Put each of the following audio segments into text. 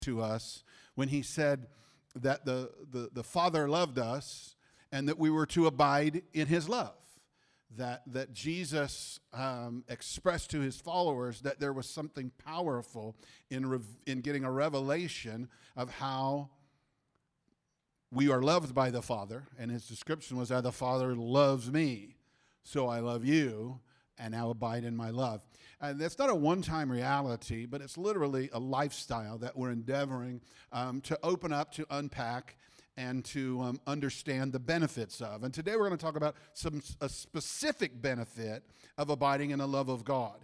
to us when he said that the Father loved us and that we were to abide in his love. That Jesus expressed to his followers that there was something powerful in getting a revelation of how we are loved by the Father. And his description was that the Father loves me, so I love you, and now abide in my love. And that's not a one-time reality, but it's literally a lifestyle that we're endeavoring to open up, to unpack, and to understand the benefits of. And today we're going to talk about a specific benefit of abiding in the love of God.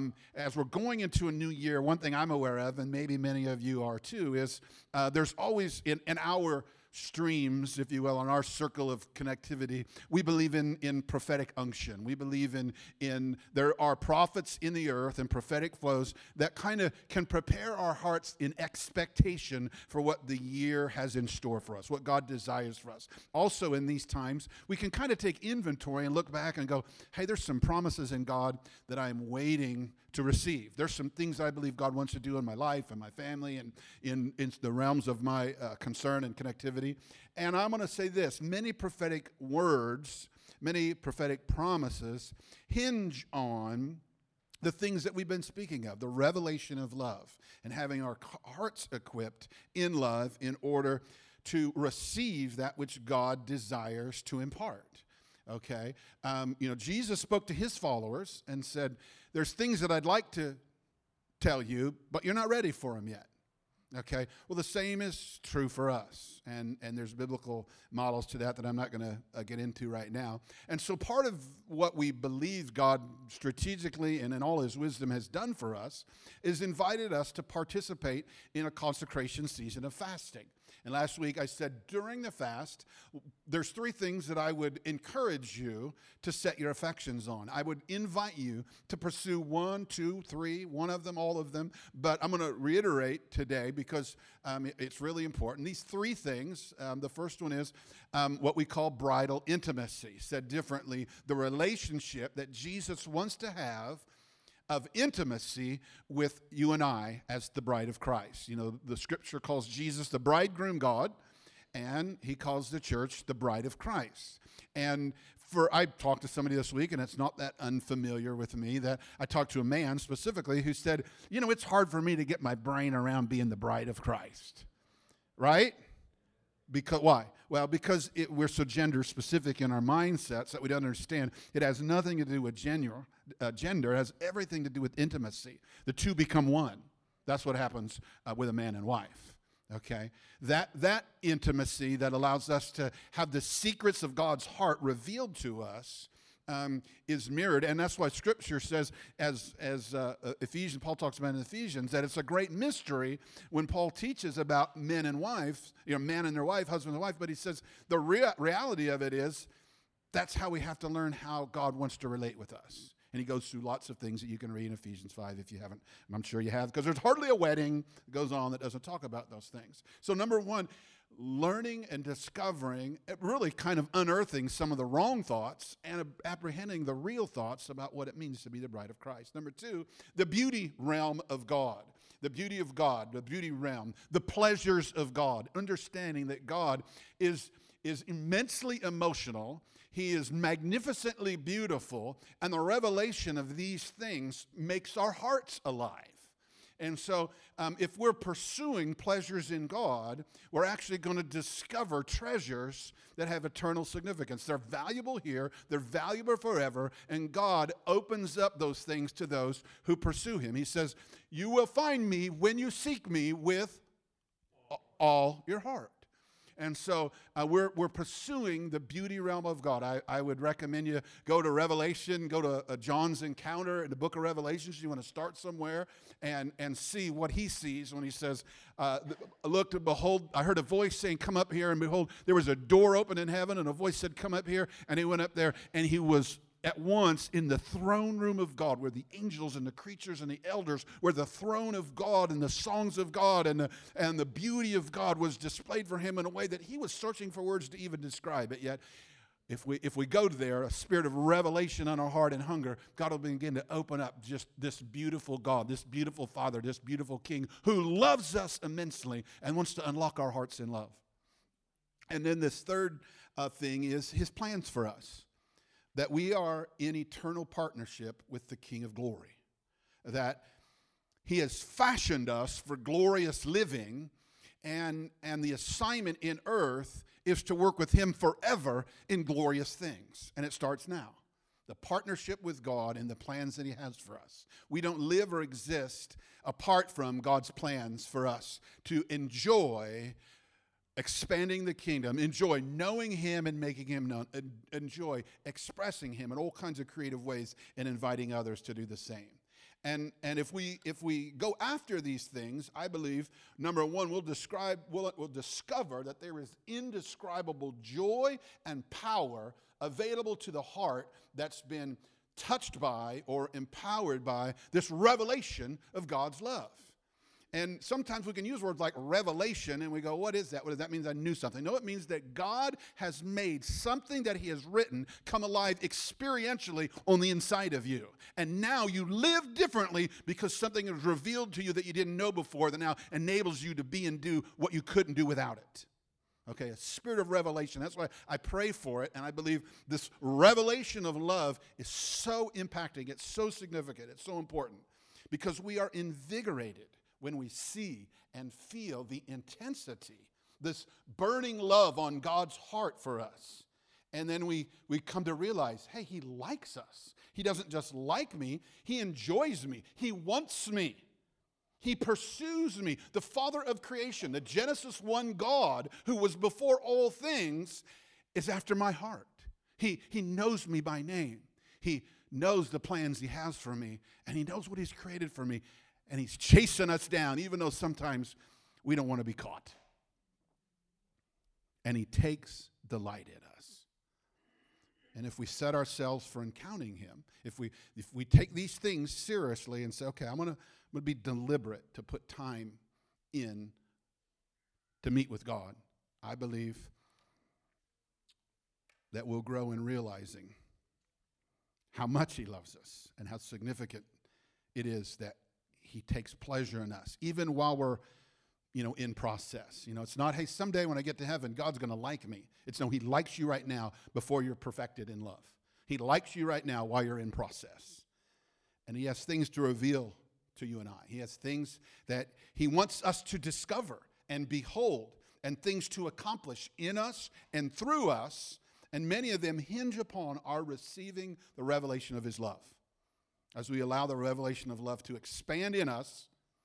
As we're going into a new year, one thing I'm aware of, and maybe many of you are too, is there's always in our streams, if you will, in our circle of connectivity, we believe in prophetic unction. We believe in there are prophets in the earth and prophetic flows that kind of can prepare our hearts in expectation for what the year has in store for us, what God desires for us. Also in these times, we can kind of take inventory and look back and go, hey, there's some promises in God that I'm waiting to receive. There's some things I believe God wants to do in my life and my family and in the realms of my concern and connectivity. And I'm going to say this, many prophetic words, many prophetic promises hinge on the things that we've been speaking of, the revelation of love and having our hearts equipped in love in order to receive that which God desires to impart. Okay, Jesus spoke to his followers and said, there's things that I'd like to tell you, but you're not ready for them yet. Okay, well, the same is true for us, and there's biblical models to that I'm not going to get into right now. And so part of what we believe God strategically and in all his wisdom has done for us is invited us to participate in a consecration season of fasting. And last week I said during the fast, there's three things that I would encourage you to set your affections on. I would invite you to pursue one, two, three, one of them, all of them. But I'm going to reiterate today because it's really important. These three things, the first one is what we call bridal intimacy. Said differently, the relationship that Jesus wants to have of intimacy with you and I as the bride of Christ. You know, the scripture calls Jesus the bridegroom God, and he calls the church the bride of Christ. And I talked to somebody this week, and it's not that unfamiliar with me, that I talked to a man specifically who said, it's hard for me to get my brain around being the bride of Christ. Right? Because why? Well, because we're so gender specific in our mindsets that we don't understand. It has nothing to do with gender. It has everything to do with intimacy. The two become one. That's what happens with a man and wife. Okay, that intimacy that allows us to have the secrets of God's heart revealed to us is mirrored, and that's why Scripture says, as Ephesians, Paul talks about in Ephesians, that it's a great mystery when Paul teaches about men and wives, man and their wife, husband and wife. But he says the reality of it is that's how we have to learn how God wants to relate with us. And he goes through lots of things that you can read in Ephesians 5 if you haven't. I'm sure you have, because there's hardly a wedding that goes on that doesn't talk about those things. So number one, learning and discovering, really kind of unearthing some of the wrong thoughts and apprehending the real thoughts about what it means to be the bride of Christ. Number two, the beauty realm of God. The beauty of God, the beauty realm, the pleasures of God, understanding that God is immensely emotional. He is magnificently beautiful, and the revelation of these things makes our hearts alive. And so if we're pursuing pleasures in God, we're actually going to discover treasures that have eternal significance. They're valuable here, they're valuable forever, and God opens up those things to those who pursue him. He says, you will find me when you seek me with all your heart. And so we're pursuing the beauty realm of God. I would recommend you go to Revelation, go to John's encounter in the book of Revelations. You want to start somewhere and see what he sees when he says, look and behold, I heard a voice saying, come up here, and behold, there was a door open in heaven, and a voice said, come up here, and he went up there, and he was at once in the throne room of God, where the angels and the creatures and the elders, where the throne of God and the songs of God and the beauty of God was displayed for him in a way that he was searching for words to even describe it. Yet if we go there, a spirit of revelation on our heart and hunger, God will begin to open up just this beautiful God, this beautiful Father, this beautiful King who loves us immensely and wants to unlock our hearts in love. And then this third thing is his plans for us, that we are in eternal partnership with the King of glory, that he has fashioned us for glorious living, and the assignment in earth is to work with him forever in glorious things. And it starts now. The partnership with God and the plans that he has for us. We don't live or exist apart from God's plans for us to enjoy expanding the kingdom, enjoy knowing him and making him known, enjoy expressing him in all kinds of creative ways and inviting others to do the same. And if we go after these things, I believe, number one, we'll discover that there is indescribable joy and power available to the heart that's been touched by or empowered by this revelation of God's love. And sometimes we can use words like revelation and we go, what is that? What does that mean? I knew something. No, it means that God has made something that he has written come alive experientially on the inside of you. And now you live differently because something is revealed to you that you didn't know before that now enables you to be and do what you couldn't do without it. Okay, a spirit of revelation. That's why I pray for it, and I believe this revelation of love is so impacting. It's so significant. It's so important because we are invigorated when we see and feel the intensity, this burning love on God's heart for us. And then we come to realize, hey, he likes us. He doesn't just like me, he enjoys me. He wants me. He pursues me. The Father of creation, the Genesis 1 God who was before all things, is after my heart. He knows me by name. He knows the plans he has for me, and he knows what he's created for me. And he's chasing us down, even though sometimes we don't want to be caught. And he takes delight in us. And if we set ourselves for encountering him, if we take these things seriously and say, okay, I'm going to be deliberate to put time in to meet with God, I believe that we'll grow in realizing how much he loves us and how significant it is that he takes pleasure in us, even while we're, in process. It's not, hey, someday when I get to heaven, God's going to like me. It's no, he likes you right now before you're perfected in love. He likes you right now while you're in process. And he has things to reveal to you and I. He has things that he wants us to discover and behold and things to accomplish in us and through us. And many of them hinge upon our receiving the revelation of his love. As we allow the revelation of love to expand in us,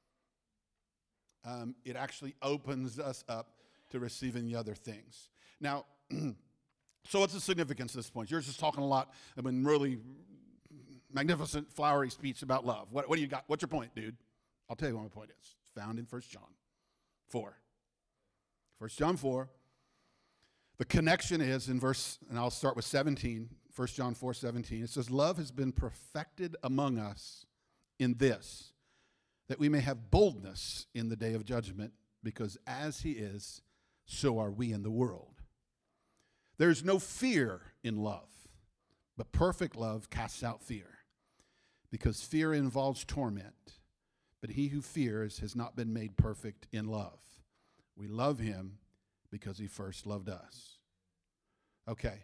it actually opens us up to receiving the other things. Now, so what's the significance at this point? You're just talking a lot. Really magnificent, flowery speech about love. What do you got? What's your point, dude? I'll tell you what my point is. It's found in 1 John 4. 1 John 4. The connection is in verse, and I'll start with 17. 1 John 4:17, it says, love has been perfected among us in this, that we may have boldness in the day of judgment, because as he is, so are we in the world. There's no fear in love, but perfect love casts out fear, because fear involves torment, but he who fears has not been made perfect in love. We love him because he first loved us. Okay.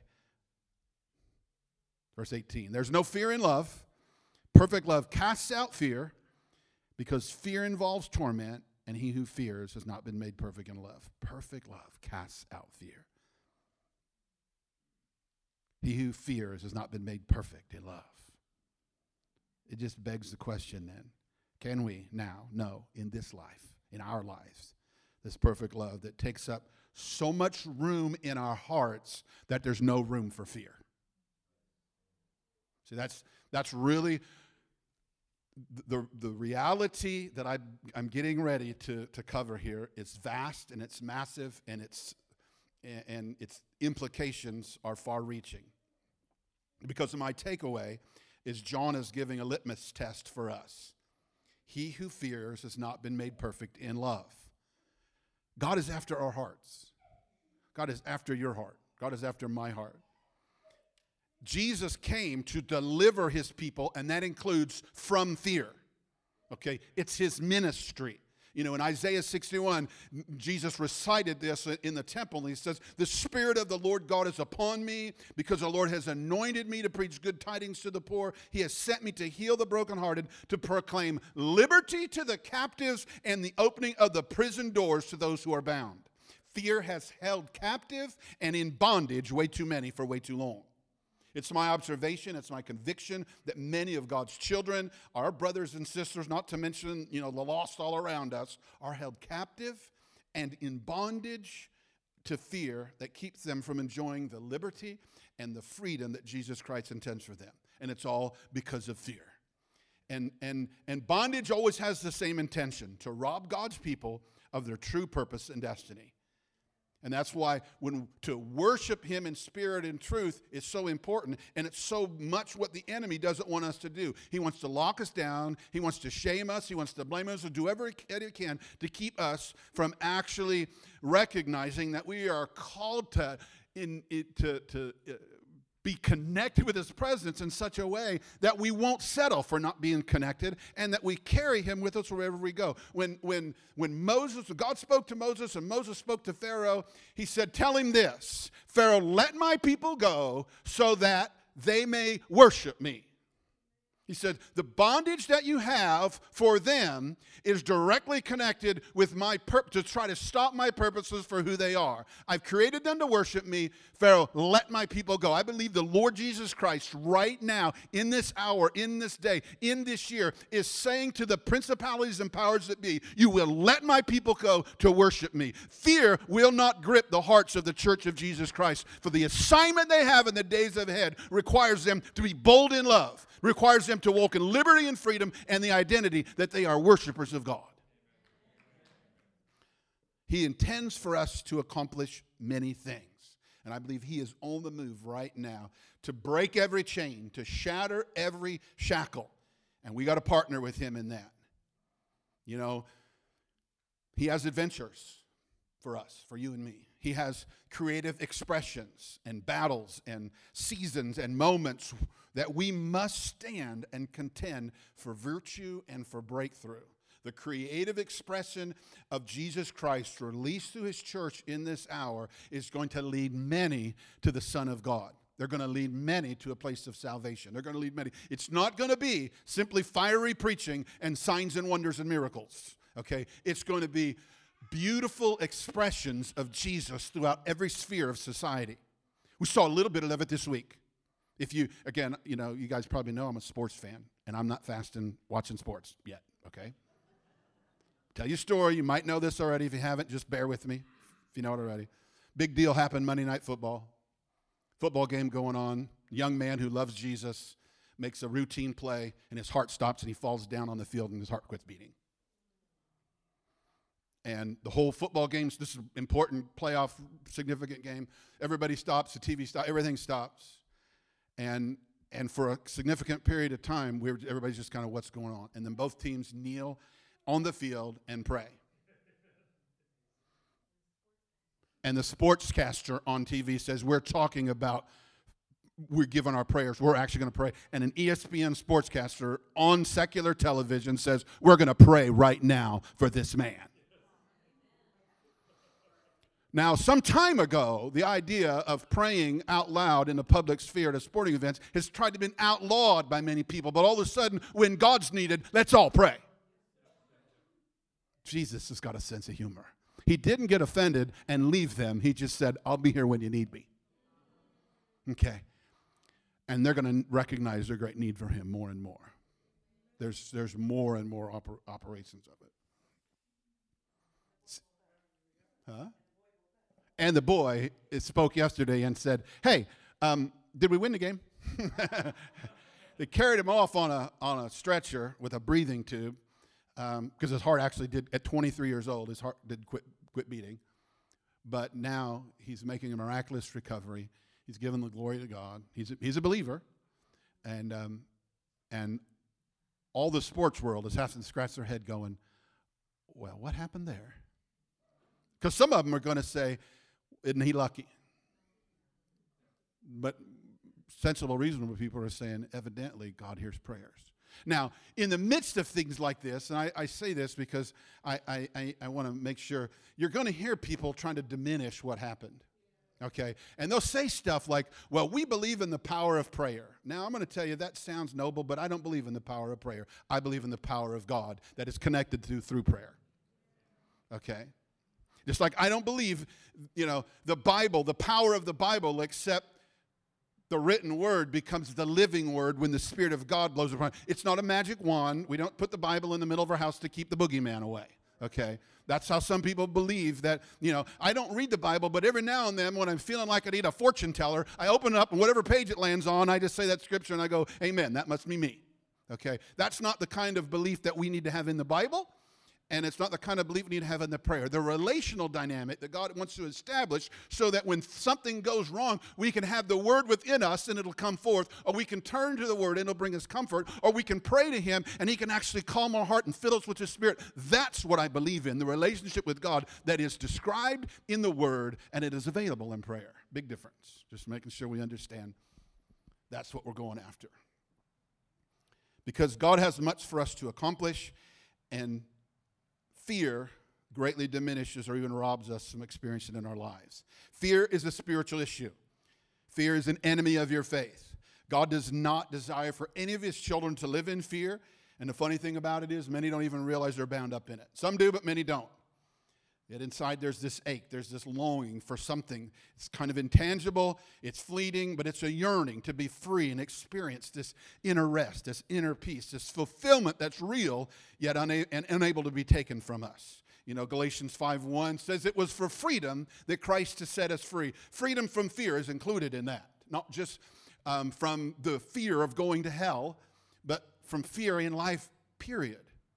Verse 18, there's no fear in love. Perfect love casts out fear, because fear involves torment, and he who fears has not been made perfect in love. Perfect love casts out fear. He who fears has not been made perfect in love. It just begs the question then, can we now know in this life, in our lives, this perfect love that takes up so much room in our hearts that there's no room for fear? See, that's really the reality that I'm getting ready to cover here. It's vast and it's massive and its implications are far-reaching. Because my takeaway is John is giving a litmus test for us. He who fears has not been made perfect in love. God is after our hearts. God is after your heart. God is after my heart. Jesus came to deliver his people, and that includes from fear. Okay? It's his ministry. You know, in Isaiah 61, Jesus recited this in the temple, and he says, "The Spirit of the Lord God is upon me, because the Lord has anointed me to preach good tidings to the poor. He has sent me to heal the brokenhearted, to proclaim liberty to the captives, and the opening of the prison doors to those who are bound." Fear has held captive and in bondage way too many for way too long. It's my observation, it's my conviction that many of God's children, our brothers and sisters, not to mention, the lost all around us, are held captive and in bondage to fear that keeps them from enjoying the liberty and the freedom that Jesus Christ intends for them. And it's all because of fear. And bondage always has the same intention, to rob God's people of their true purpose and destiny. And that's why to worship him in spirit and truth is so important, and it's so much what the enemy doesn't want us to do. He wants to lock us down, he wants to shame us, he wants to blame us, or do whatever he can to keep us from actually recognizing that we are called to be connected with his presence in such a way that we won't settle for not being connected, and that we carry him with us wherever we go. When God spoke to Moses and Moses spoke to Pharaoh, he said, "Tell him this, Pharaoh, let my people go so that they may worship me." He said, the bondage that you have for them is directly connected with my purpose, to try to stop my purposes for who they are. I've created them to worship me. Pharaoh, let my people go. I believe the Lord Jesus Christ right now, in this hour, in this day, in this year, is saying to the principalities and powers that be, you will let my people go to worship me. Fear will not grip the hearts of the church of Jesus Christ, for the assignment they have in the days ahead requires them to be bold in love, requires them to walk in liberty and freedom and the identity that they are worshipers of God. He intends for us to accomplish many things. And I believe he is on the move right now to break every chain, to shatter every shackle. And we got to partner with him in that. You know, he has adventures for us, for you and me. He has creative expressions and battles and seasons and moments that we must stand and contend for virtue and for breakthrough. The creative expression of Jesus Christ released through his church in this hour is going to lead many to the Son of God. They're going to lead many to a place of salvation. They're going to lead many. It's not going to be simply fiery preaching and signs and wonders and miracles. Okay? It's going to be beautiful expressions of Jesus throughout every sphere of society. We saw a little bit of it this week. If you, again, you guys probably know I'm a sports fan, and I'm not fasting watching sports yet, okay? Tell you a story. You might know this already. If you haven't, just bear with me if you know it already. Big deal happened Monday Night Football. Football game going on. Young man who loves Jesus makes a routine play, and his heart stops, and he falls down on the field, and his heart quits beating. And the whole football game, this is an important playoff, significant game. Everybody stops, the TV stops, everything stops. And for a significant period of time, everybody's just kind of, what's going on? And then both teams kneel on the field and pray. And the sportscaster on TV says, we're giving our prayers. We're actually going to pray. And an ESPN sportscaster on secular television says, we're going to pray right now for this man. Now, some time ago, the idea of praying out loud in the public sphere at a sporting event has tried to be outlawed by many people. But all of a sudden, when God's needed, let's all pray. Jesus has got a sense of humor. He didn't get offended and leave them. He just said, I'll be here when you need me. Okay. And they're going to recognize their great need for him more and more. There's more and more operations of it. Huh? And the boy spoke yesterday and said, hey, did we win the game? They carried him off on a stretcher with a breathing tube because his heart actually did, at 23 years old, his heart did quit beating. But now he's making a miraculous recovery. He's given the glory to God. He's a believer. And all the sports world is having to scratch their head going, well, what happened there? Because some of them are going to say, isn't he lucky? But sensible, reasonable people are saying, evidently, God hears prayers. Now, in the midst of things like this, and I say this because I want to make sure, you're going to hear people trying to diminish what happened. Okay? And they'll say stuff like, well, we believe in the power of prayer. Now, I'm going to tell you, that sounds noble, but I don't believe in the power of prayer. I believe in the power of God that is connected through prayer. Okay? Just like I don't believe, the Bible, the power of the Bible, except the written word becomes the living word when the Spirit of God blows upon it. It's not a magic wand. We don't put the Bible in the middle of our house to keep the boogeyman away. Okay? That's how some people believe that, I don't read the Bible, but every now and then when I'm feeling like I need a fortune teller, I open it up and whatever page it lands on, I just say that scripture and I go, amen, that must be me. Okay? That's not the kind of belief that we need to have in the Bible. And it's not the kind of belief we need to have in the prayer. The relational dynamic that God wants to establish so that when something goes wrong, we can have the word within us and it'll come forth. Or we can turn to the word and it'll bring us comfort. Or we can pray to him and he can actually calm our heart and fill us with his Spirit. That's what I believe in, the relationship with God that is described in the word and it is available in prayer. Big difference. Just making sure we understand that's what we're going after. Because God has much for us to accomplish, and fear greatly diminishes or even robs us from experiencing it in our lives. Fear is a spiritual issue. Fear is an enemy of your faith. God does not desire for any of his children to live in fear. And the funny thing about it is many don't even realize they're bound up in it. Some do, but many don't. Yet inside there's this ache, there's this longing for something. It's kind of intangible, it's fleeting, but it's a yearning to be free and experience this inner rest, this inner peace, this fulfillment that's real, yet unable to be taken from us. Galatians 5:1 says it was for freedom that Christ has set us free. Freedom from fear is included in that. Not just from the fear of going to hell, but from fear in life, period.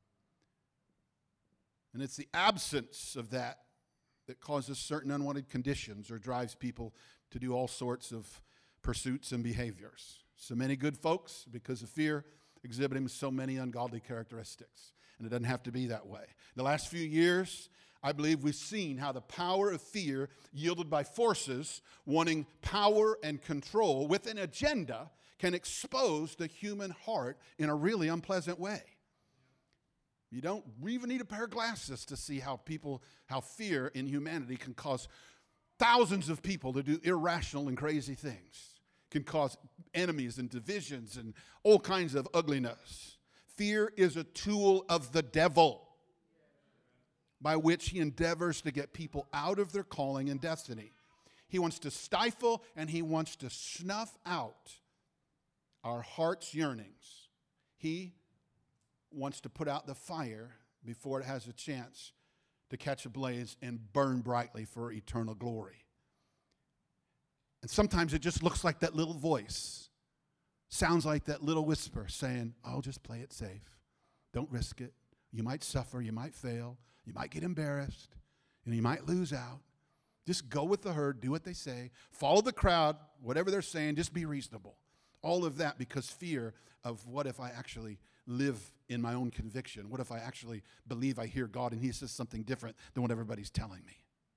And it's the absence of that causes certain unwanted conditions or drives people to do all sorts of pursuits and behaviors. So many good folks, because of fear, exhibiting so many ungodly characteristics. And it doesn't have to be that way. The last few years, I believe we've seen how the power of fear yielded by forces wanting power and control with an agenda can expose the human heart in a really unpleasant way. You don't even need a pair of glasses to see how fear in humanity can cause thousands of people to do irrational and crazy things. Can cause enemies and divisions and all kinds of ugliness. Fear is a tool of the devil by which he endeavors to get people out of their calling and destiny. He wants to stifle and he wants to snuff out our heart's yearnings. He wants to put out the fire before it has a chance to catch a blaze and burn brightly for eternal glory. And sometimes it just looks like that little voice, sounds like that little whisper saying, oh, just play it safe. Don't risk it. You might suffer, you might fail, you might get embarrassed, and you might lose out. Just go with the herd, do what they say, follow the crowd, whatever they're saying, just be reasonable. All of that because fear of what if I actually live in my own conviction? What if I actually believe I hear God and he says something different than what everybody's telling me?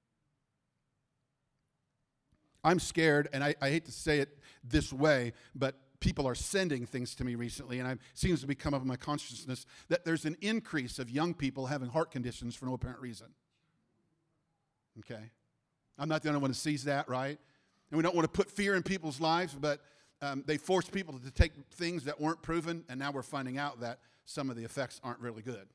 I'm scared, and I hate to say it this way, but people are sending things to me recently, and it seems to be come up in my consciousness that there's an increase of young people having heart conditions for no apparent reason. Okay? I'm not the only one who sees that, right? And we don't want to put fear in people's lives, but they force people to take things that weren't proven, and now we're finding out that some of the effects aren't really good.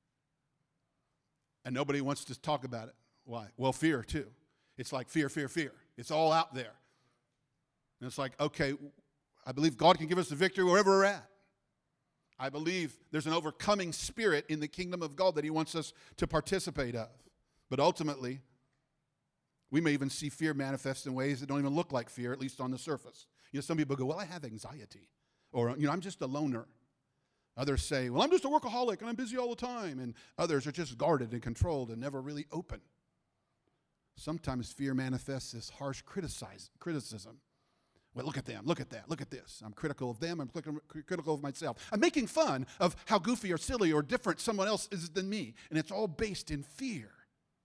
And nobody wants to talk about it. Why? Well, fear, too. It's like fear, fear, fear. It's all out there. And it's like, okay, I believe God can give us the victory wherever we're at. I believe there's an overcoming spirit in the kingdom of God that he wants us to participate of. But ultimately, we may even see fear manifest in ways that don't even look like fear, at least on the surface. Some people go, well, I have anxiety. Or, I'm just a loner. Others say, well, I'm just a workaholic and I'm busy all the time. And others are just guarded and controlled and never really open. Sometimes fear manifests as harsh criticism. Well, look at them, look at that, look at this. I'm critical of them, I'm critical of myself. I'm making fun of how goofy or silly or different someone else is than me. And it's all based in fear.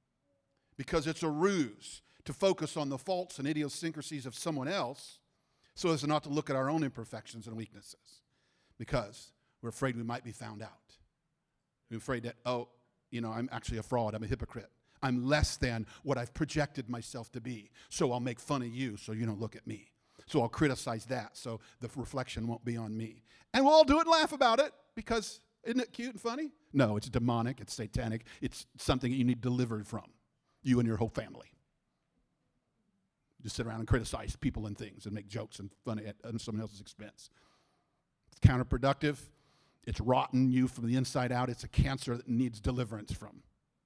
Because it's a ruse to focus on the faults and idiosyncrasies of someone else so as not to look at our own imperfections and weaknesses, because we're afraid we might be found out. We're afraid that, I'm actually a fraud. I'm a hypocrite. I'm less than what I've projected myself to be, so I'll make fun of you so you don't look at me. So I'll criticize that so the reflection won't be on me. And we'll all do it and laugh about it because isn't it cute and funny? No, it's demonic. It's satanic. It's something that you need delivered from, you and your whole family. Just sit around and criticize people and things and make jokes and fun at someone else's expense. It's counterproductive. It's rotten you from the inside out. It's a cancer that needs deliverance from.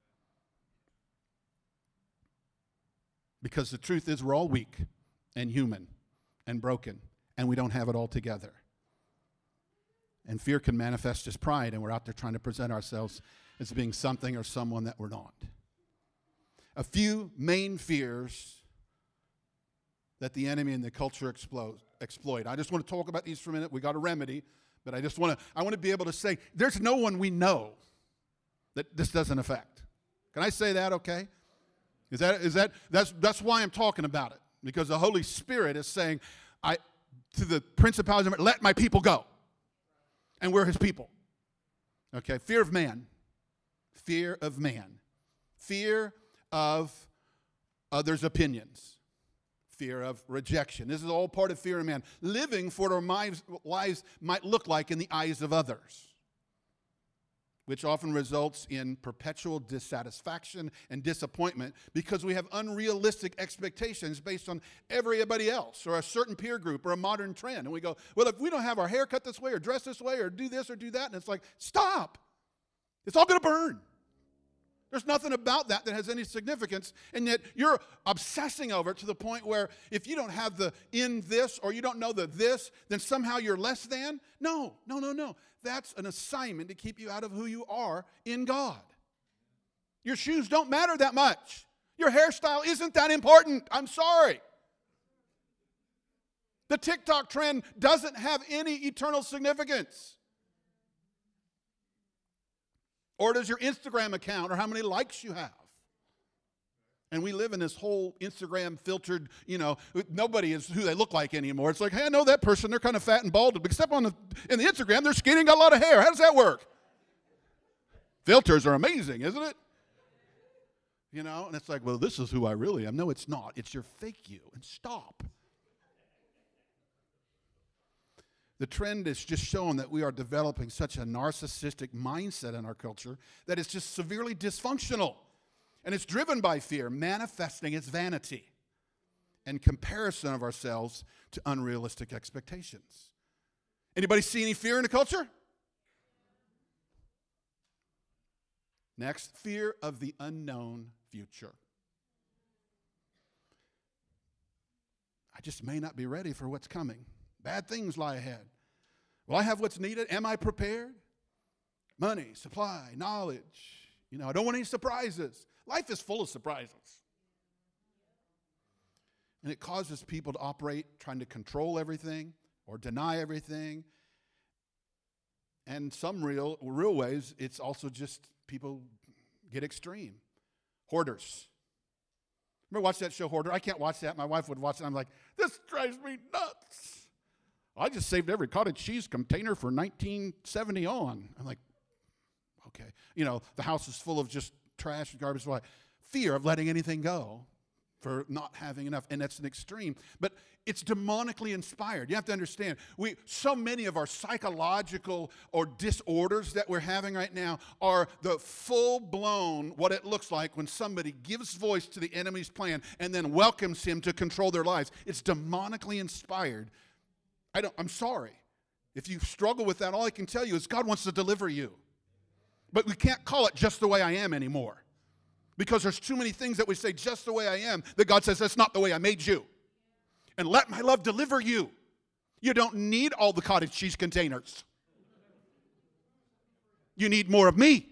Because the truth is we're all weak and human and broken, and we don't have it all together. And fear can manifest as pride, and we're out there trying to present ourselves as being something or someone that we're not. A few main fears that the enemy and the culture exploit. I just want to talk about these for a minute. We got a remedy, but I want to be able to say there's no one we know that this doesn't affect. Can I say that? Okay. That's why I'm talking about it, because the Holy Spirit is saying, to the principalities, let my people go, and we're His people. Okay. Fear of man, fear of man, fear of others' opinions. Fear of rejection. This is all part of fear of man. Living for what our lives might look like in the eyes of others, which often results in perpetual dissatisfaction and disappointment because we have unrealistic expectations based on everybody else or a certain peer group or a modern trend. And we go, well, if we don't have our hair cut this way or dress this way or do this or do that, and it's like, stop. It's all going to burn. There's nothing about that has any significance, and yet you're obsessing over it to the point where if you don't have the in this or you don't know the this, then somehow you're less than. No. That's an assignment to keep you out of who you are in God. Your shoes don't matter that much. Your hairstyle isn't that important. I'm sorry. The TikTok trend doesn't have any eternal significance. Or does your Instagram account, or how many likes you have? And we live in this whole Instagram filtered, nobody is who they look like anymore. It's like, hey, I know that person. They're kind of fat and bald. Except in the Instagram, they're skinny and got a lot of hair. How does that work? Filters are amazing, isn't it? And it's like, well, this is who I really am. No, it's not. It's your fake you. And stop. The trend is just showing that we are developing such a narcissistic mindset in our culture that it's just severely dysfunctional. And it's driven by fear, manifesting as vanity and comparison of ourselves to unrealistic expectations. Anybody see any fear in the culture? Next, fear of the unknown future. I just may not be ready for what's coming. Bad things lie ahead. Will I have what's needed? Am I prepared? Money, supply, knowledge. I don't want any surprises. Life is full of surprises. And it causes people to operate trying to control everything or deny everything. And some real ways, it's also just people get extreme. Hoarders. Remember watch that show, Hoarder? I can't watch that. My wife would watch it. I'm like, this drives me nuts. I just saved every cottage cheese container for 1970 on. I'm like, okay. The house is full of just trash and garbage. Why? Fear of letting anything go for not having enough. And that's an extreme. But it's demonically inspired. You have to understand, so many of our psychological or disorders that we're having right now are the full-blown what it looks like when somebody gives voice to the enemy's plan and then welcomes him to control their lives. It's demonically inspired. I'm sorry. If you struggle with that, all I can tell you is God wants to deliver you. But we can't call it just the way I am anymore. Because there's too many things that we say just the way I am that God says that's not the way I made you. And let my love deliver you. You don't need all the cottage cheese containers. You need more of me.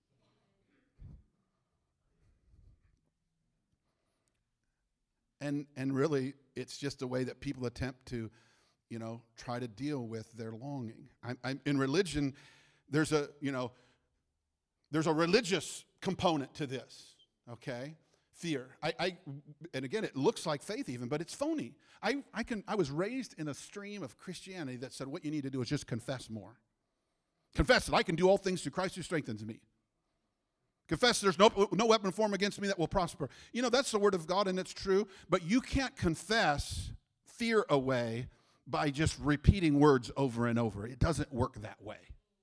And really, it's just a way that people attempt to try to deal with their longing. In religion, there's a religious component to this, okay? Fear. And again, it looks like faith even, but it's phony. I was raised in a stream of Christianity that said what you need to do is just confess more. Confess that I can do all things through Christ who strengthens me. Confess there's no weapon formed against me that will prosper. You know, that's the word of God, and it's true, but you can't confess fear away by just repeating words over and over. It doesn't work that way.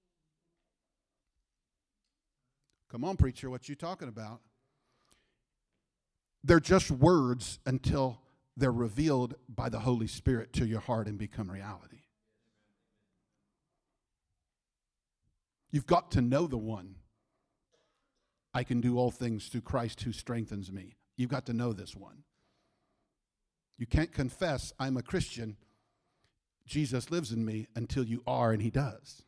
Come on, preacher, what you talking about? They're just words until they're revealed by the Holy Spirit to your heart and become reality. You've got to know the one. I can do all things through Christ who strengthens me. You've got to know this one. You can't confess, I'm a Christian, Jesus lives in me, until you are, and he does.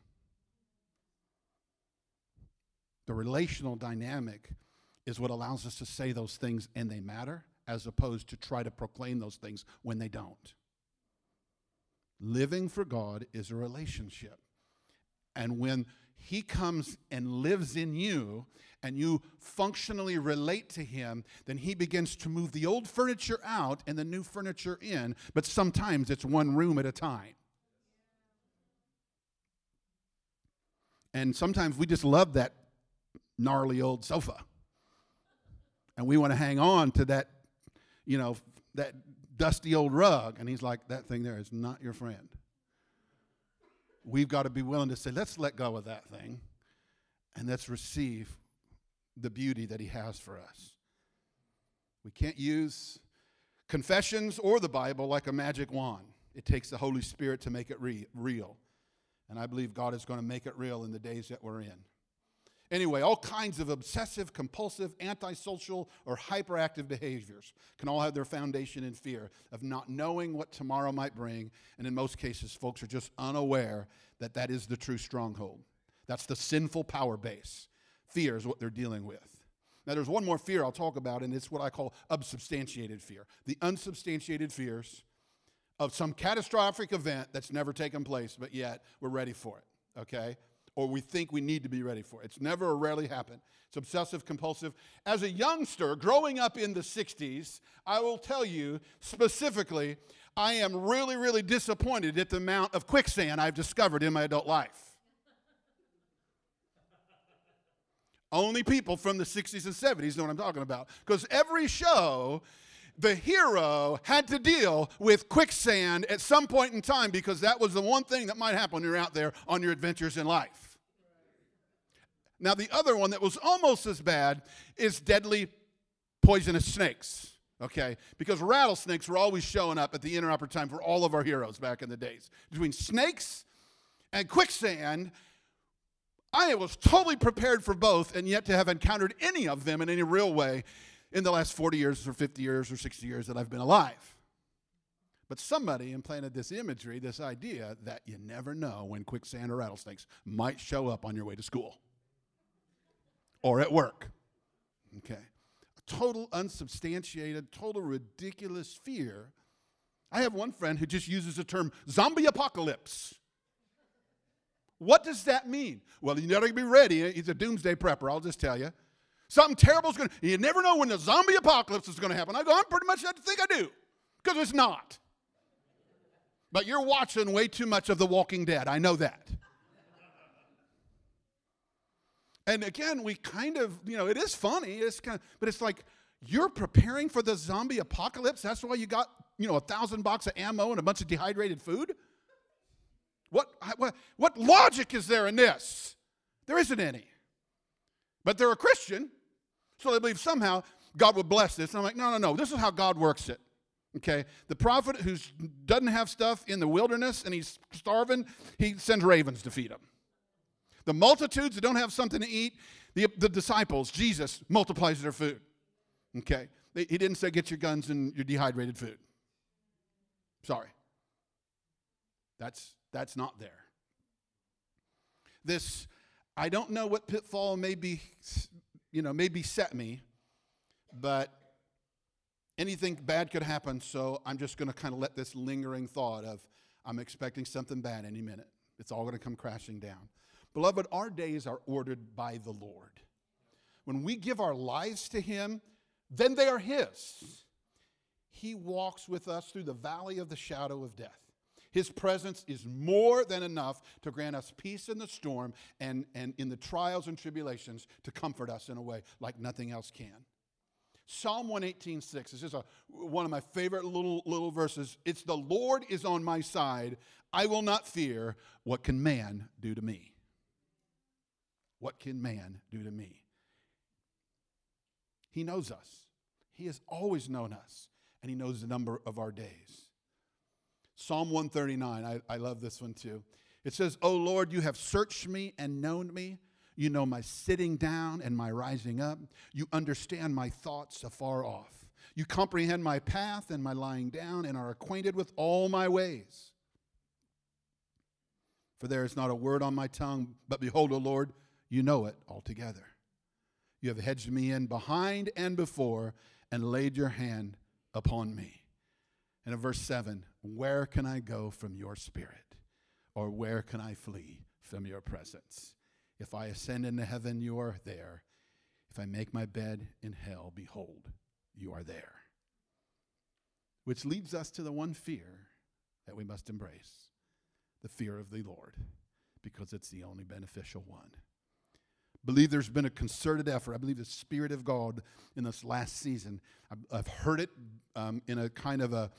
The relational dynamic is what allows us to say those things and they matter, as opposed to try to proclaim those things when they don't. Living for God is a relationship. And when he comes and lives in you, and you functionally relate to him, then he begins to move the old furniture out and the new furniture in, but sometimes it's one room at a time. And sometimes we just love that gnarly old sofa. And we want to hang on to that, you know, that dusty old rug. And he's like, that thing there is not your friend. We've got to be willing to say, let's let go of that thing and let's receive the beauty that he has for us. We can't use confessions or the Bible like a magic wand. It takes the Holy Spirit to make it real. And I believe God is going to make it real in the days that we're in. Anyway, all kinds of obsessive, compulsive, antisocial, or hyperactive behaviors can all have their foundation in fear of not knowing what tomorrow might bring. And in most cases, folks are just unaware that that is the true stronghold. That's the sinful power base. Fear is what they're dealing with. Now, there's one more fear I'll talk about, and it's what I call unsubstantiated fear. The unsubstantiated fears of some catastrophic event that's never taken place, but yet we're ready for it, okay? Or we think we need to be ready for it. It's never or rarely happened. It's obsessive compulsive. As a youngster growing up in the 60s, I will tell you specifically, I am really, really disappointed at the amount of quicksand I've discovered in my adult life. Only people from the 60s and 70s know what I'm talking about. Because every show, the hero had to deal with quicksand at some point in time, because that was the one thing that might happen when you're out there on your adventures in life. Now, the other one that was almost as bad is deadly poisonous snakes, okay? Because rattlesnakes were always showing up at the inter-opera time for all of our heroes back in the days. Between snakes and quicksand, I was totally prepared for both, and yet to have encountered any of them in any real way in the last 40 years or 50 years or 60 years that I've been alive. But somebody implanted this imagery, this idea that you never know when quicksand or rattlesnakes might show up on your way to school or at work. Okay. A total unsubstantiated, total ridiculous fear. I have one friend who just uses the term zombie apocalypse. What does that mean? Well, you gotta be ready. He's a doomsday prepper, I'll just tell you. Something terrible is going to, you never know when the zombie apocalypse is going to happen. I go, I'm pretty much I think I do, because it's not. But you're watching way too much of The Walking Dead. I know that. And again, we kind of, you know, it is funny. It's kind of, but it's like, you're preparing for the zombie apocalypse? That's why you got, you know, 1,000 boxes of ammo and a bunch of dehydrated food? What logic is there in this? There isn't any. But they're a Christian, so they believe somehow God will bless this. And I'm like, no. This is how God works it. Okay? The prophet who doesn't have stuff in the wilderness and he's starving, he sends ravens to feed him. The multitudes that don't have something to eat, the disciples, Jesus multiplies their food. Okay? He didn't say get your guns and your dehydrated food. Sorry. That's not there. This, I don't know what pitfall maybe set me, but anything bad could happen, so I'm just going to kind of let this lingering thought of I'm expecting something bad any minute. It's all going to come crashing down. Beloved, our days are ordered by the Lord. When we give our lives to him, then they are his. He walks with us through the valley of the shadow of death. His presence is more than enough to grant us peace in the storm and in the trials and tribulations to comfort us in a way like nothing else can. Psalm 118:6. This is one of my favorite little verses. It's the Lord is on my side. I will not fear. What can man do to me? What can man do to me? He knows us. He has always known us. And he knows the number of our days. Psalm 139. I love this one too. It says, O Lord, you have searched me and known me. You know my sitting down and my rising up. You understand my thoughts afar off. You comprehend my path and my lying down and are acquainted with all my ways. For there is not a word on my tongue, but behold, O Lord, you know it altogether. You have hedged me in behind and before and laid your hand upon me. And in verse 7, where can I go from your spirit? Or where can I flee from your presence? If I ascend into heaven, you are there. If I make my bed in hell, behold, you are there. Which leads us to the one fear that we must embrace, the fear of the Lord, because it's the only beneficial one. I believe there's been a concerted effort. I believe the Spirit of God in this last season, I've heard it in a kind of a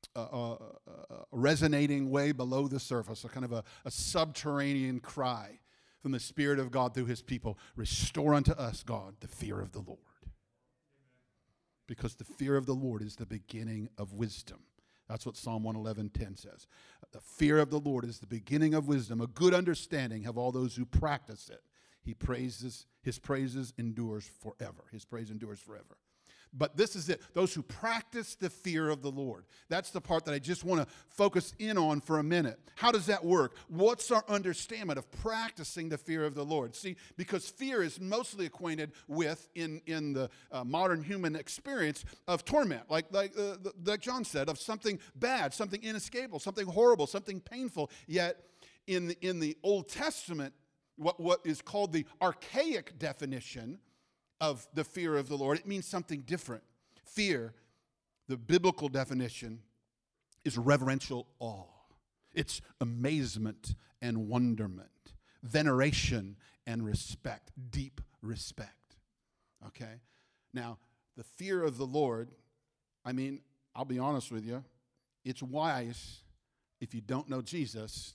resonating way below the surface, a kind of a subterranean cry from the Spirit of God through his people. Restore unto us, God, the fear of the Lord. Because the fear of the Lord is the beginning of wisdom. That's what Psalm 111:10 says. The fear of the Lord is the beginning of wisdom, a good understanding of all those who practice it. His praises endures forever. His praise endures forever. But this is it. Those who practice the fear of the Lord. That's the part that I just want to focus in on for a minute. How does that work? What's our understanding of practicing the fear of the Lord? See, because fear is mostly acquainted with, in the modern human experience, of torment. Like John said, of something bad, something inescapable, something horrible, something painful. Yet in the Old Testament, what is called the archaic definition of the fear of the Lord, it means something different. Fear, the biblical definition, is reverential awe. It's amazement and wonderment, veneration and respect, deep respect. Okay? Now, the fear of the Lord, I mean, I'll be honest with you, it's wise, if you don't know Jesus,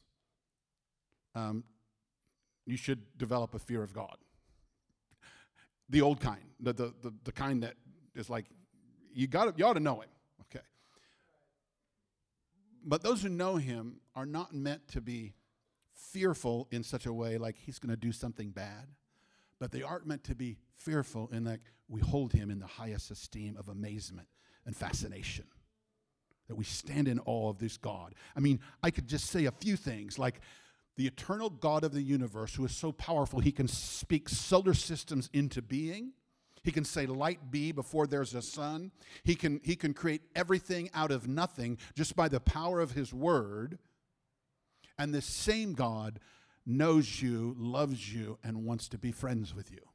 you should develop a fear of God. The old kind, the kind that is like, you ought to know him, okay? But those who know him are not meant to be fearful in such a way like he's going to do something bad, but they aren't meant to be fearful in that we hold him in the highest esteem of amazement and fascination, that we stand in awe of this God. I mean, I could just say a few things like, the eternal God of the universe, who is so powerful, he can speak solar systems into being. He can say, light be before there's a sun. He can create everything out of nothing just by the power of his word. And this same God knows you, loves you, and wants to be friends with you.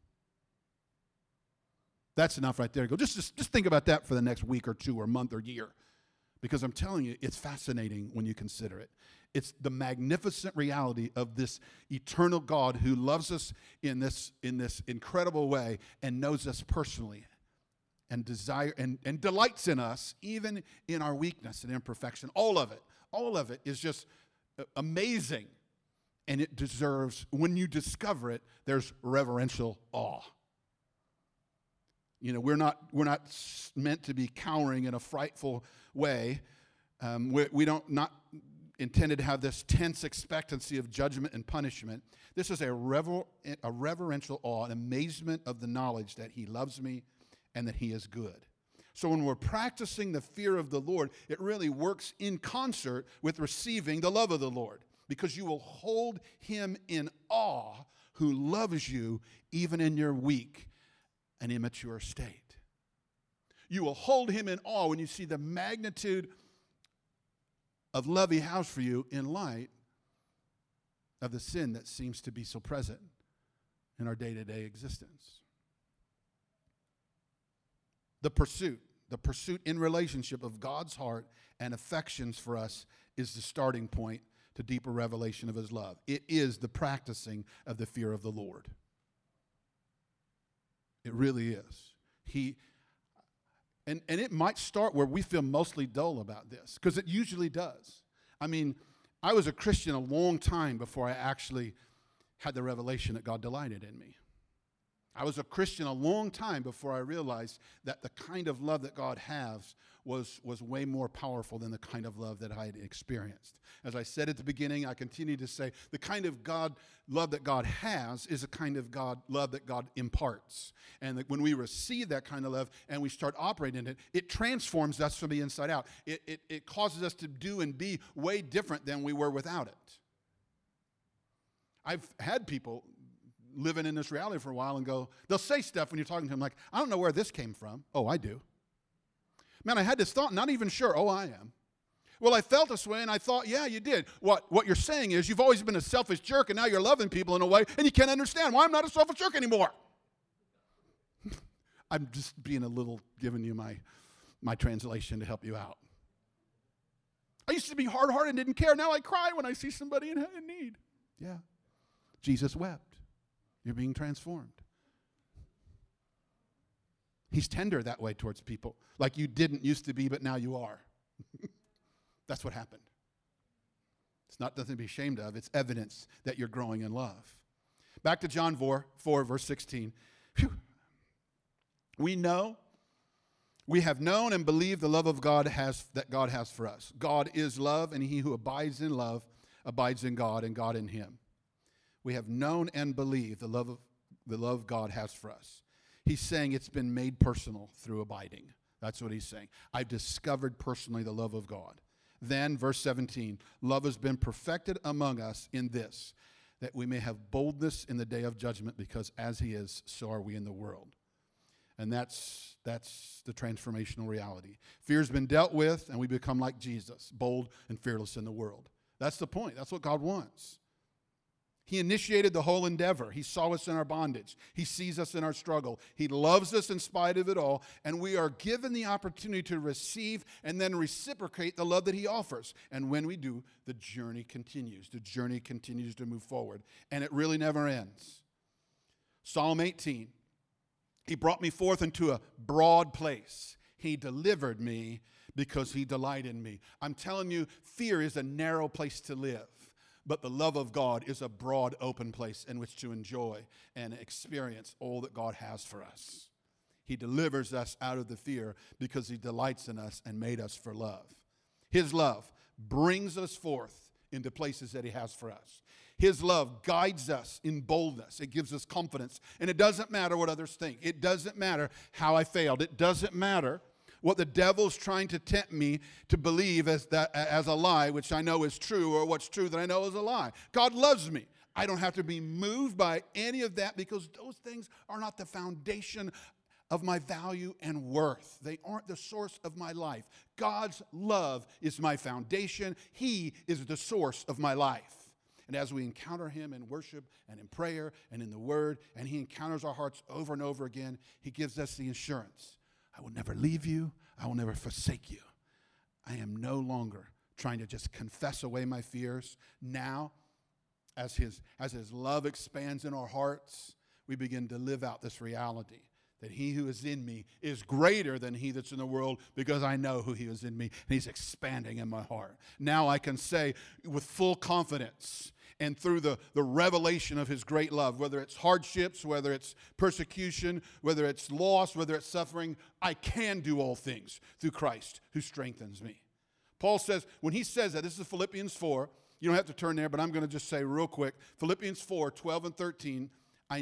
That's enough right there to go. Just think about that for the next week or two or month or year. Because I'm telling you, it's fascinating when you consider it. It's the magnificent reality of this eternal God who loves us in this incredible way and knows us personally and and delights in us even in our weakness and imperfection. All of it is just amazing. And it deserves, when you discover it, there's reverential awe. You know, we're not meant to be cowering in a frightful way. We don't not intended to have this tense expectancy of judgment and punishment. This is a reverential awe, an amazement of the knowledge that he loves me and that he is good. So when we're practicing the fear of the Lord, it really works in concert with receiving the love of the Lord, because you will hold him in awe who loves you even in your weak and immature state. You will hold him in awe when you see the magnitude of love he has for you in light of the sin that seems to be so present in our day-to-day existence. The pursuit in relationship of God's heart and affections for us is the starting point to deeper revelation of his love. It is the practicing of the fear of the Lord. It really is. And it might start where we feel mostly dull about this, because it usually does. I mean, I was a Christian a long time before I actually had the revelation that God delighted in me. I was a Christian a long time before I realized that the kind of love that God has was way more powerful than the kind of love that I had experienced. As I said at the beginning, I continue to say the kind of love that God has is a kind of love that God imparts. And that when we receive that kind of love and we start operating in it, it transforms us from the inside out. It causes us to do and be way different than we were without it. I've had people living in this reality for a while and they'll say stuff when you're talking to them like, I don't know where this came from. Oh, I do. Man, I had this thought, not even sure. Oh, I am. Well, I felt this way and I thought, yeah, you did. What you're saying is you've always been a selfish jerk and now you're loving people in a way and you can't understand why I'm not a selfish jerk anymore. I'm just giving you my translation to help you out. I used to be hard-hearted and didn't care. Now I cry when I see somebody in need. Yeah. Jesus wept. You're being transformed. He's tender that way towards people, like you didn't used to be, but now you are. That's what happened. It's not nothing to be ashamed of. It's evidence that you're growing in love. Back to John 4 verse 16. Whew. We have known and believed the love of God that God has for us. God is love, and he who abides in love abides in God, and God in him. We have known and believed the love God has for us. He's saying it's been made personal through abiding. That's what he's saying. I've discovered personally the love of God. Then, verse 17, love has been perfected among us in this, that we may have boldness in the day of judgment, because as he is, so are we in the world. And that's the transformational reality. Fear's been dealt with, and we become like Jesus, bold and fearless in the world. That's the point. That's what God wants. He initiated the whole endeavor. He saw us in our bondage. He sees us in our struggle. He loves us in spite of it all, and we are given the opportunity to receive and then reciprocate the love that he offers. And when we do, the journey continues. The journey continues to move forward, and it really never ends. Psalm 18, he brought me forth into a broad place. He delivered me because he delighted in me. I'm telling you, fear is a narrow place to live. But the love of God is a broad, open place in which to enjoy and experience all that God has for us. He delivers us out of the fear because he delights in us and made us for love. His love brings us forth into places that he has for us. His love guides us in boldness. It gives us confidence. And it doesn't matter what others think. It doesn't matter how I failed. It doesn't matter what the devil's trying to tempt me to believe as a lie, which I know is true, or what's true that I know is a lie. God loves me. I don't have to be moved by any of that, because those things are not the foundation of my value and worth. They aren't the source of my life. God's love is my foundation. He is the source of my life. And as we encounter him in worship and in prayer and in the word, and he encounters our hearts over and over again, he gives us the assurance. I will never leave you. I will never forsake you. I am no longer trying to just confess away my fears. Now, as his love expands in our hearts, we begin to live out this reality that he who is in me is greater than he that's in the world, because I know who he is in me, and he's expanding in my heart. Now I can say with full confidence, and through the revelation of his great love, whether it's hardships, whether it's persecution, whether it's loss, whether it's suffering, I can do all things through Christ who strengthens me. Paul says, when he says that, this is Philippians 4. You don't have to turn there, but I'm going to just say real quick. Philippians 4, 12 and 13.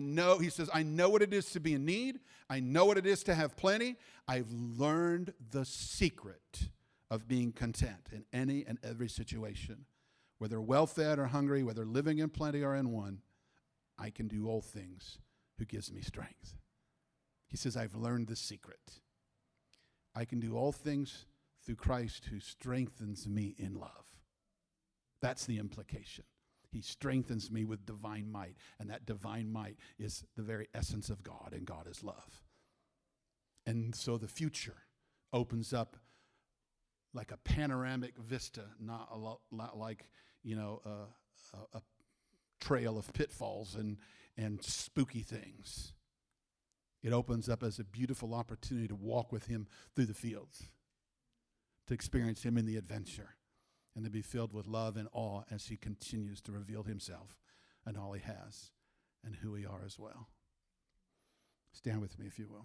He says, I know what it is to be in need. I know what it is to have plenty. I've learned the secret of being content in any and every situation. Whether well-fed or hungry, whether living in plenty or in want, I can do all things who gives me strength. He says, I've learned the secret. I can do all things through Christ who strengthens me in love. That's the implication. He strengthens me with divine might, and that divine might is the very essence of God, and God is love. And so the future opens up like a panoramic vista, not like, a trail of pitfalls and spooky things. It opens up as a beautiful opportunity to walk with him through the fields, to experience him in the adventure, and to be filled with love and awe as he continues to reveal himself and all he has and who we are as well. Stand with me if you will.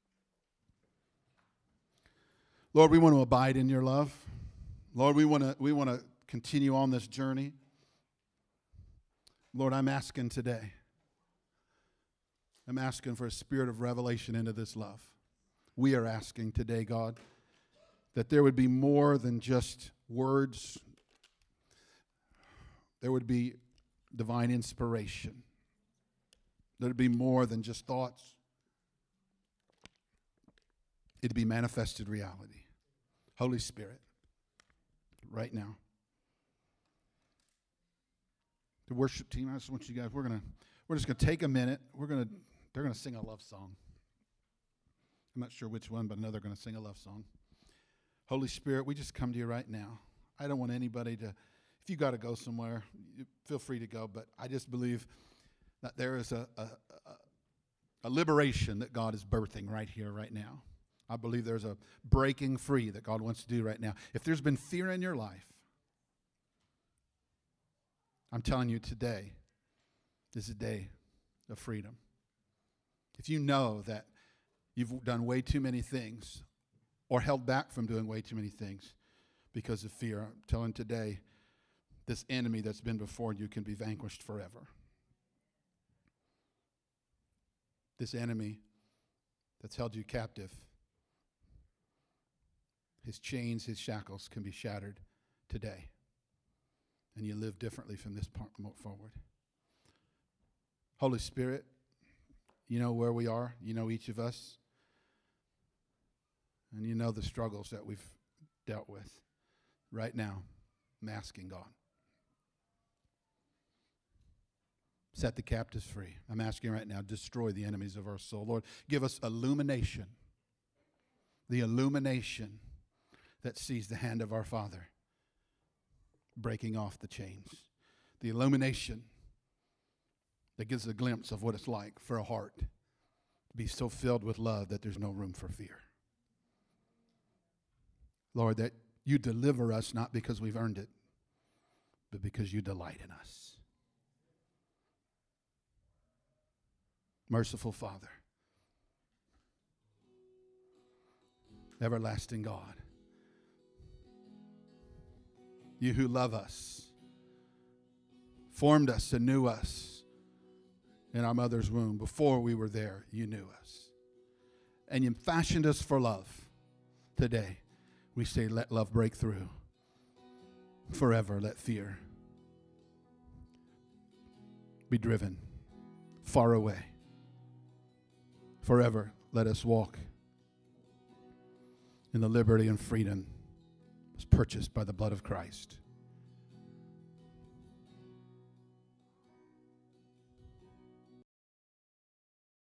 Lord, we want to abide in your love. Lord, we want to continue on this journey. Lord, I'm asking today. I'm asking for a spirit of revelation into this love. We are asking today, God, that there would be more than just words. There would be divine inspiration. There would be more than just thoughts. It'd be manifested reality. Holy Spirit, right now. The worship team, I just want you guys, we're just gonna take a minute. They're gonna sing a love song. I'm not sure which one, but I know they're gonna sing a love song. Holy Spirit, we just come to you right now. I don't want anybody to, if you got to go somewhere, feel free to go, but I just believe that there is a liberation that God is birthing right here, right now. I believe there's a breaking free that God wants to do right now. If there's been fear in your life, I'm telling you today, this is a day of freedom. If you know that you've done way too many things or held back from doing way too many things because of fear, I'm telling today, this enemy that's been before you can be vanquished forever. This enemy that's held you captive, his chains, his shackles can be shattered today. And you live differently from this point forward. Holy Spirit, you know where we are. You know each of us. And you know the struggles that we've dealt with. Right now, I'm asking God. Set the captives free. I'm asking right now, destroy the enemies of our soul. Lord, give us illumination. The illumination that sees the hand of our Father breaking off the chains. The illumination that gives a glimpse of what it's like for a heart to be so filled with love that there's no room for fear. Lord, that you deliver us not because we've earned it, but because you delight in us. Merciful Father, everlasting God, you who love us, formed us and knew us in our mother's womb. Before we were there, you knew us. And you fashioned us for love. Today, we say, let love break through. Forever, let fear be driven far away. Forever, let us walk in the liberty and freedom was purchased by the blood of Christ.